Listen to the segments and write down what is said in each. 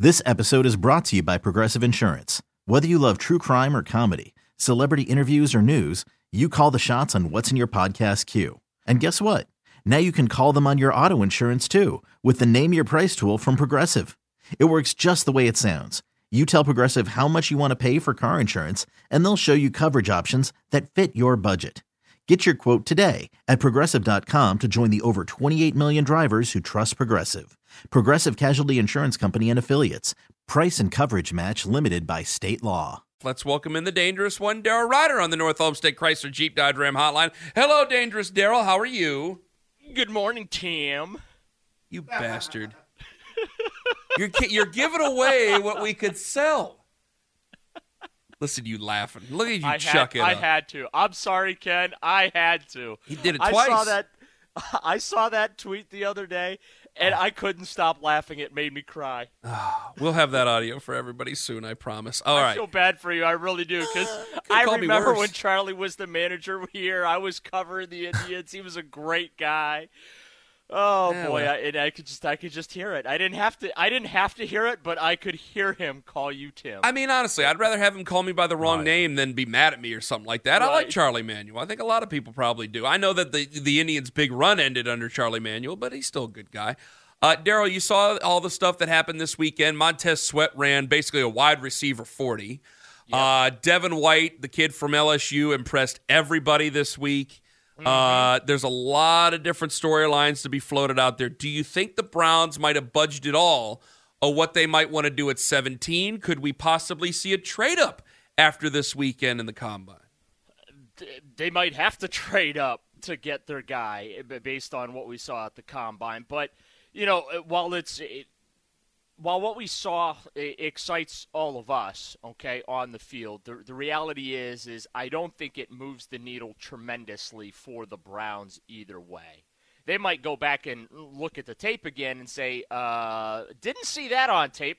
This episode is brought to you by Progressive Insurance. Whether you love true crime or comedy, celebrity interviews or news, you call the shots on what's in your podcast queue. And guess what? Now you can call them on your auto insurance too with the Name Your Price tool from Progressive. It works just the way it sounds. You tell Progressive how much you want to pay for car insurance, and they'll show you coverage options that fit your budget. Get your quote today at Progressive.com to join the over 28 million drivers who trust Progressive. Progressive Casualty Insurance Company and Affiliates. Price and coverage match limited by state law. Let's welcome in the dangerous one, Daryl Ryder on the North Olmsted Chrysler Jeep Dodge Ram Hotline. Hello, dangerous Daryl. How are you? Good morning, Tim. You bastard. You're giving away what we could sell. Listen, you laughing. Look at you chuck it up. I had to. I'm sorry, Ken. I had to. He did it twice. I saw that tweet the other day, and I couldn't stop laughing. It made me cry. We'll have that audio for everybody soon, I promise. All right. I feel bad for you. I really do, because I remember when Charlie was the manager here. I was covering the Indians. He was a great guy. Oh boy, I could just hear it. I didn't have to hear it, but I could hear him call you Tim. I mean, honestly, I'd rather have him call me by the wrong name than be mad at me or something like that. Right. I like Charlie Manuel. I think a lot of people probably do. I know that the Indians' big run ended under Charlie Manuel, but he's still a good guy. Daryl, you saw all the stuff that happened this weekend. Montez Sweat ran basically a wide receiver 40. Yep. Devin White, the kid from LSU, impressed everybody this week. There's a lot of different storylines to be floated out there. Do you think the Browns might have budged at all of what they might want to do at 17? Could we possibly see a trade-up after this weekend in the Combine? They might have to trade up to get their guy based on what we saw at the Combine. But, you know, while what we saw excites all of us, okay, on the field, the reality is I don't think it moves the needle tremendously for the Browns either way. They might go back and look at the tape again and say, "Didn't see that on tape.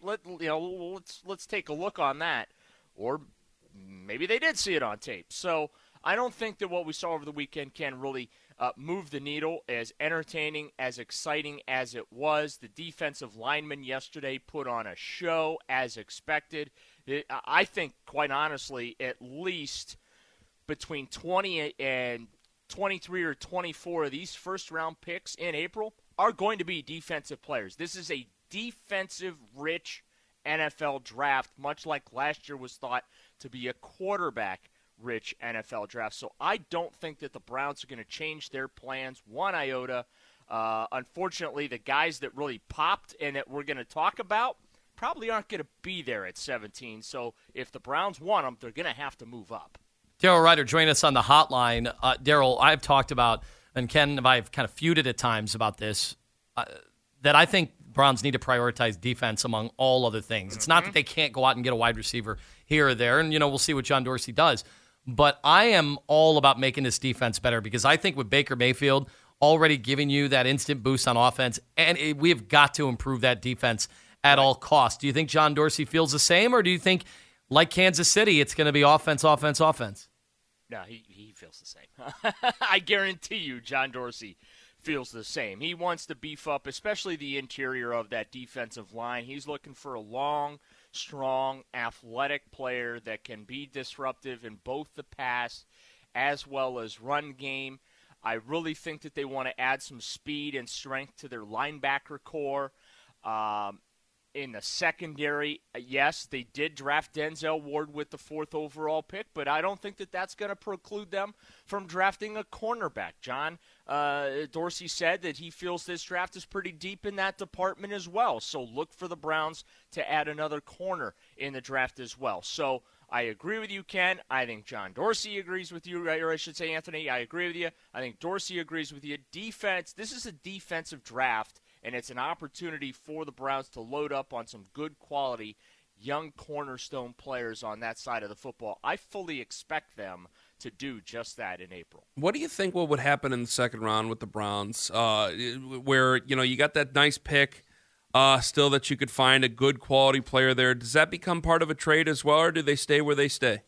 Let's take a look on that," or maybe they did see it on tape. So I don't think that what we saw over the weekend can really move the needle. As entertaining, as exciting as it was. The defensive linemen yesterday put on a show as expected. I think, quite honestly, at least between 20 and 23 or 24 of these first-round picks in April are going to be defensive players. This is a defensive-rich NFL draft, much like last year was thought to be a quarterback-rich NFL draft. So I don't think that the Browns are going to change their plans one iota. Unfortunately, the guys that really popped and that we're going to talk about probably aren't going to be there at 17. So if the Browns want them, they're going to have to move up. Daryl Ryder joined us on the hotline. Daryl, I've talked about, and Ken and I have kind of feuded at times about this, that I think Browns need to prioritize defense among all other things. It's not that they can't go out and get a wide receiver here or there, and, we'll see what John Dorsey does. But I am all about making this defense better because I think with Baker Mayfield already giving you that instant boost on offense, and we have got to improve that defense at all costs. Do you think John Dorsey feels the same, or do you think, like Kansas City, it's going to be offense, offense, offense? No, he feels the same. I guarantee you John Dorsey feels the same. He wants to beef up, especially the interior of that defensive line. He's looking for a long, strong, athletic player that can be disruptive in both the pass as well as run game. I really think that they want to add some speed and strength to their linebacker core. In the secondary, yes, they did draft Denzel Ward with the 4th overall pick, but I don't think that that's going to preclude them from drafting a cornerback. John Dorsey said that he feels this draft is pretty deep in that department as well, so look for the Browns to add another corner in the draft as well. So I agree with you, Ken. I think John Dorsey agrees with you, or I should say, Anthony, I agree with you. I think Dorsey agrees with you. Defense, this is a defensive draft, and it's an opportunity for the Browns to load up on some good quality young cornerstone players on that side of the football. I fully expect them to do just that in April. What do you think what would happen in the second round with the Browns, where you got that nice pick still that you could find a good quality player there? Does that become part of a trade as well, or do they stay where they stay?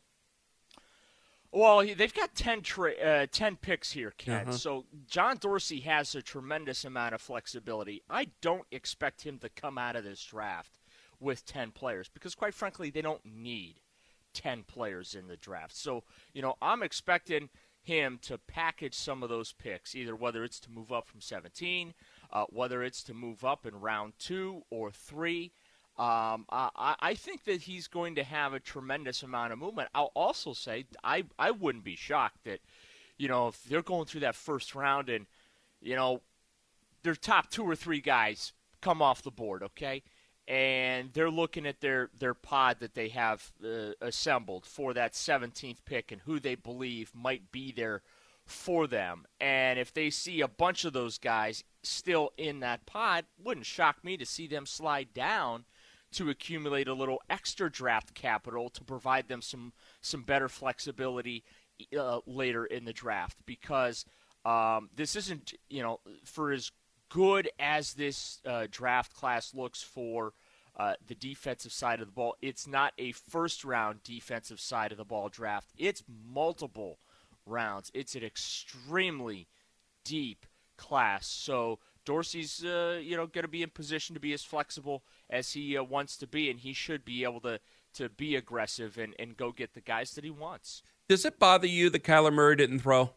Well, they've got 10 picks here, Ken. So John Dorsey has a tremendous amount of flexibility. I don't expect him to come out of this draft with 10 players because, quite frankly, they don't need 10 players in the draft. So, I'm expecting him to package some of those picks, either whether it's to move up from 17, whether it's to move up in round 2 or 3. I think that he's going to have a tremendous amount of movement. I'll also say I wouldn't be shocked that, if they're going through that first round and, their top 2 or 3 guys come off the board, okay? And they're looking at their pod that they have assembled for that 17th pick and who they believe might be there for them. And if they see a bunch of those guys still in that pod, wouldn't shock me to see them slide down to accumulate a little extra draft capital to provide them some better flexibility later in the draft. Because this isn't, for as good as this draft class looks for the defensive side of the ball, it's not a first-round defensive side of the ball draft. It's multiple rounds. It's an extremely deep class. So Dorsey's, going to be in position to be as flexible as he wants to be, and he should be able to be aggressive and go get the guys that he wants. Does it bother you that Kyler Murray didn't throw?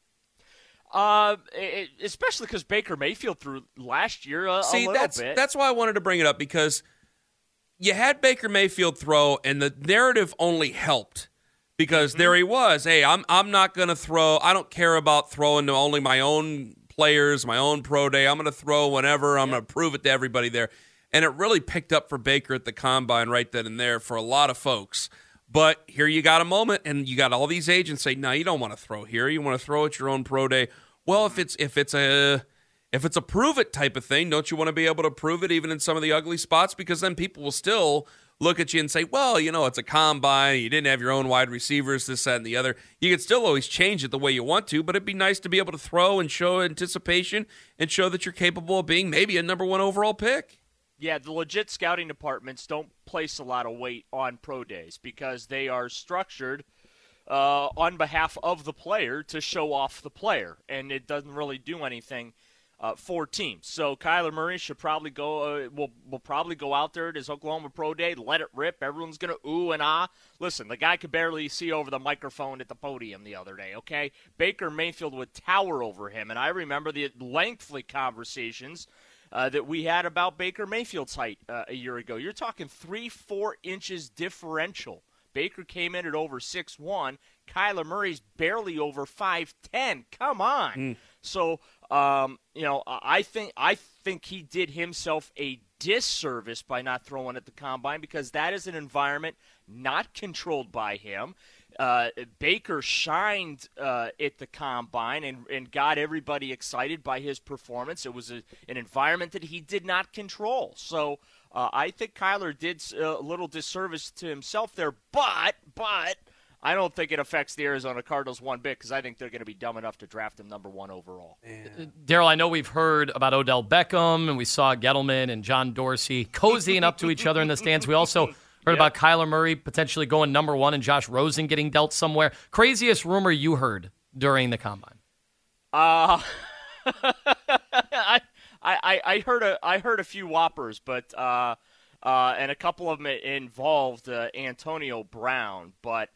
Especially because Baker Mayfield threw last year a little bit. That's why I wanted to bring it up, because you had Baker Mayfield throw, and the narrative only helped because there he was. Hey, I'm not going to throw. I don't care about throwing to only my own players, my own pro day. I'm going to throw whenever. I'm going to prove it to everybody there. And it really picked up for Baker at the Combine right then and there for a lot of folks. But here you got a moment, and you got all these agents say, no, you don't want to throw here. You want to throw at your own pro day. Well, if it's a prove it type of thing, don't you want to be able to prove it even in some of the ugly spots? Because then people will still look at you and say, well, it's a combine. You didn't have your own wide receivers, this, that, and the other. You can still always change it the way you want to, but it'd be nice to be able to throw and show anticipation and show that you're capable of being maybe a number 1 overall pick. Yeah, the legit scouting departments don't place a lot of weight on pro days because they are structured on behalf of the player to show off the player, and it doesn't really do anything for teams. So Kyler Murray should probably go. Will probably go out there at his Oklahoma Pro Day, let it rip. Everyone's gonna ooh and ah. Listen, the guy could barely see over the microphone at the podium the other day. Okay, Baker Mayfield would tower over him, and I remember the lengthy conversations that we had about Baker Mayfield's height a year ago. You're talking 3-4 inches differential. Baker came in at over 6'1". Kyler Murray's barely over 5'10". Come on. So, I think he did himself a disservice by not throwing at the Combine because that is an environment not controlled by him. Baker shined at the Combine and got everybody excited by his performance. It was an environment that he did not control. So I think Kyler did a little disservice to himself there, but I don't think it affects the Arizona Cardinals one bit because I think they're going to be dumb enough to draft him number 1 overall. Daryl, I know we've heard about Odell Beckham, and we saw Gettleman and John Dorsey cozying up to each other in the stands. We also heard about Kyler Murray potentially going number 1 and Josh Rosen getting dealt somewhere. Craziest rumor you heard during the Combine? I heard a few whoppers, but and a couple of them involved Antonio Brown, but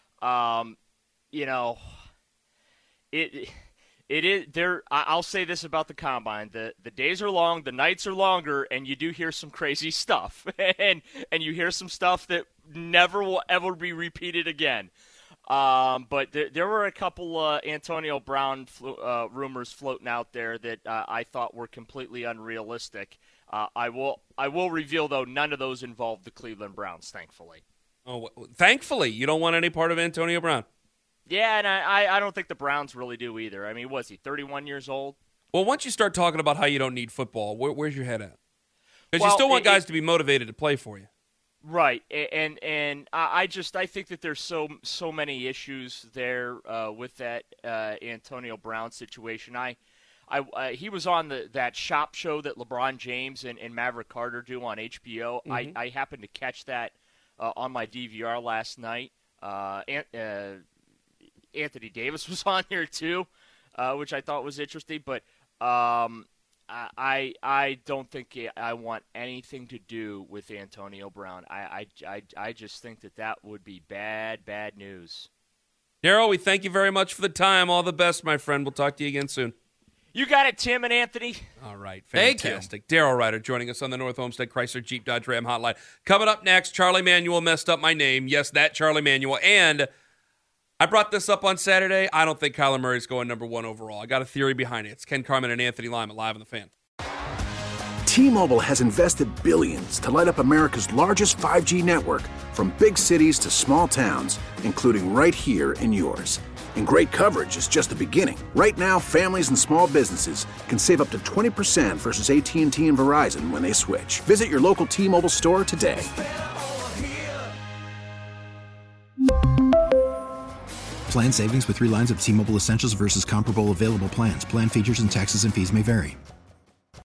it is there. I'll say this about the Combine: the days are long, the nights are longer, and you do hear some crazy stuff, and you hear some stuff that never will ever be repeated again. But there were a couple Antonio Brown rumors floating out there that I thought were completely unrealistic. I will reveal, though, none of those involved the Cleveland Browns, thankfully. Oh, thankfully, you don't want any part of Antonio Brown. Yeah, and I don't think the Browns really do either. I mean, was he 31 years old? Well, once you start talking about how you don't need football, where's your head at? Because you still want guys to be motivated to play for you. Right, and I think that there's so many issues there with that Antonio Brown situation. He was on that shop show that LeBron James and Maverick Carter do on HBO. Mm-hmm. I happened to catch that on my DVR last night. Anthony Davis was on here too, which I thought was interesting. But I don't think I want anything to do with Antonio Brown. I just think that would be bad news. Daryl, we thank you very much for the time. All the best, my friend. We'll talk to you again soon. You got it, Tim and Anthony. All right, fantastic. Daryl Ryder joining us on the North Olmsted Chrysler Jeep Dodge Ram Hotline. Coming up next, Charlie Manuel messed up my name. Yes, that Charlie Manuel. And I brought this up on Saturday. I don't think Kyler Murray's going number 1 overall. I got a theory behind it. It's Ken Carman and Anthony Lima live on the Fan. T-Mobile has invested billions to light up America's largest 5G network, from big cities to small towns, including right here in yours. And great coverage is just the beginning. Right now, families and small businesses can save up to 20% versus AT&T and Verizon when they switch. Visit your local T-Mobile store today. Plan savings with 3 lines of T-Mobile Essentials versus comparable available plans. Plan features and taxes and fees may vary.